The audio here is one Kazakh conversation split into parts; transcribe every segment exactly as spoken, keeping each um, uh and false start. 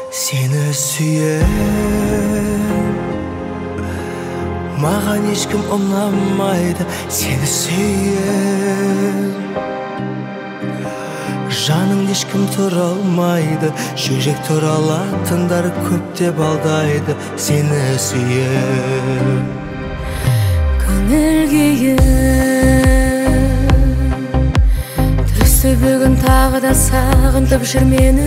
Seni süyen Mağan ешкім ұнамайды Seni süyen Жаныңды ешкім тұра алмайды Жүрек туралатындар көп деп алдайды Seni süyen Көңіл күйім Түсті бүгін тағы да сағынтып жүр мені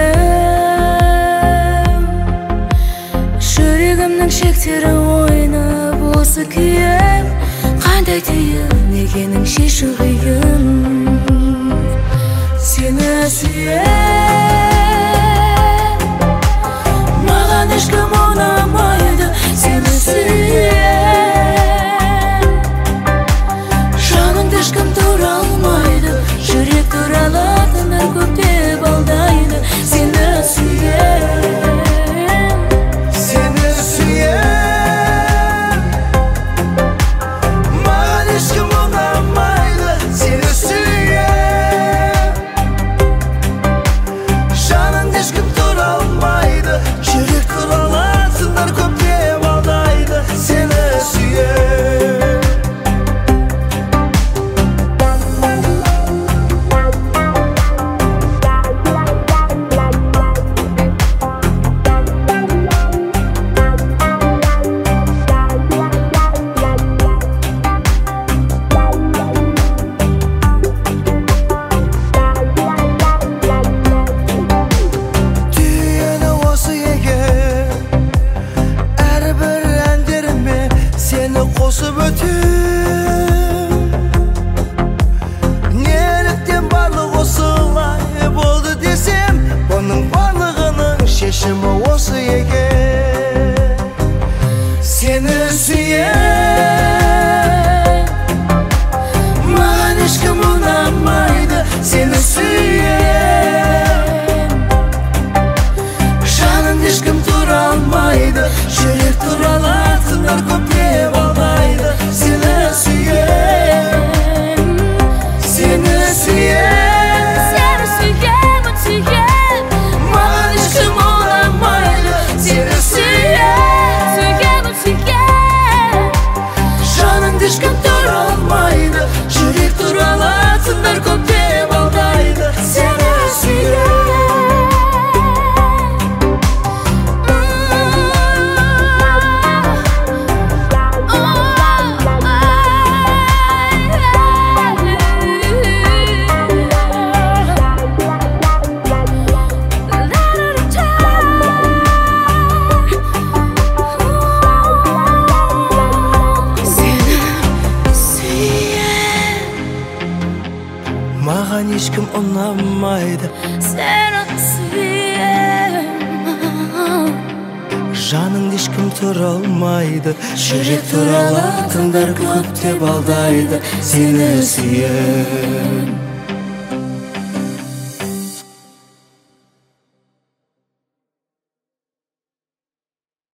үйім Жүрегімнің шектері ойнап осы күйім Қандай түйін екенін шешу қиын Seni süyen Маған ешкім ұнамайды Seni süyen Жаныңды ешкім тұра алмайды Жүрек туралатындар көп деп алдайды Seni süyen Seni süyen Mağan ешкім ұнамайды Seni süyen Жаныңды ешкім тұра алмайды Жүрек туралатындар көп деп алдайды Seni süyen Қосып өтем Неліктен барлық осылай болды десем Бұның барлығының шешімі осы екен Seni süyen Маған ешкім ұнамайды Seni süyen Жаныңды ешкім тұра алмайды Жүрек туралатындар көп деп алдайды Seni süyen Seni süyen Seni süyen, süyen Маған ешкім ұнамайды Seni süyen Süyen, süyen Жаныңды ешкім тұра алмайды Жүрек туралатындар көп деп алдайды Seni süyen Маған ешкім ұнамайды Seni süyen Жаныңды ешкім тұра алмайды Жүрек туралатындар көп деп алдайды Seni süyen